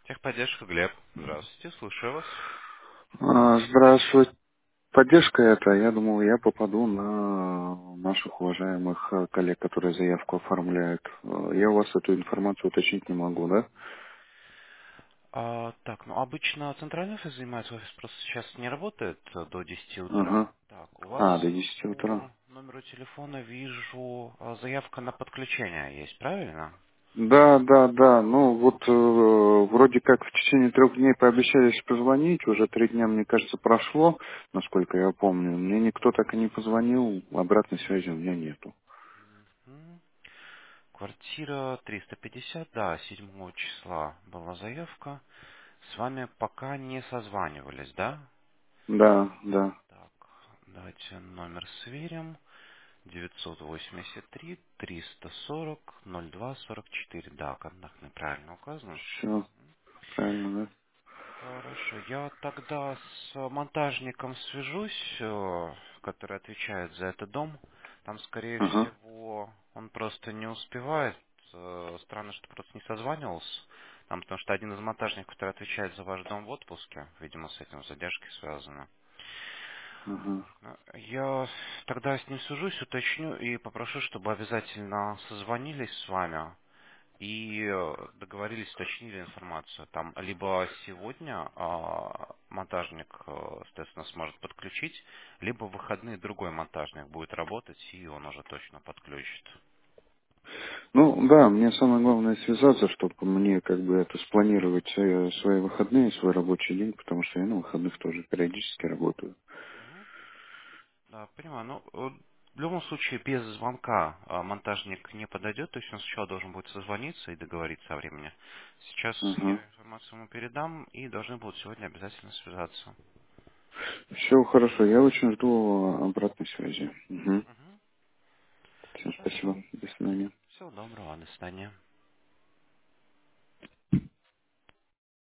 Техподдержка, Глеб. Здравствуйте, слушаю вас. Здравствуйте. Поддержка это, я думал, я попаду на наших уважаемых коллег, которые заявку оформляют. Я у вас эту информацию уточнить не могу, да? Так, ну обычно центральный офис занимается, офис просто сейчас не работает до 10 утра. Ага. Так, у вас До 10 утра. по номеру телефона вижу, заявка на подключение есть, правильно? Да, да, да. Ну вот вроде как в течение 3 дней пообещались позвонить. Уже 3 дня, мне кажется, прошло, насколько я помню. Мне никто так и не позвонил. Обратной связи у меня нету. М. Квартира 350, да, 7 числа была заявка. С вами пока не созванивались, да? Да, да. Так, давайте номер сверим. 983-340-02-44. Да, контактный правильно указан. Все правильно, да? Хорошо. Я тогда с монтажником свяжусь, который отвечает за этот дом. Там, скорее Ага, всего, он просто не успевает. Странно, что просто не созванивался. Там, потому что один из монтажников, который отвечает за ваш дом в отпуске, видимо, с этим задержки связано. ага. Я тогда с ним свяжусь, уточню и попрошу, чтобы обязательно созвонились с вами и договорились, уточнили информацию. Там либо сегодня монтажник, соответственно, сможет подключить, либо в выходные другой монтажник будет работать, и он уже точно подключит. Ну да, мне самое главное связаться, чтобы мне как бы это спланировать свои выходные, свой рабочий день, потому что я на выходных тоже периодически работаю. Мгм. Да, понимаю. Ну, в любом случае, без звонка монтажник не подойдет, то есть он сначала должен будет созвониться и договориться о времени. Сейчас Ага. я информацию ему передам, и должны будут сегодня обязательно связаться. Все хорошо, я очень жду обратной связи. Угу. Мгм. Всем спасибо. Хорошо. До свидания. Всего доброго, до свидания.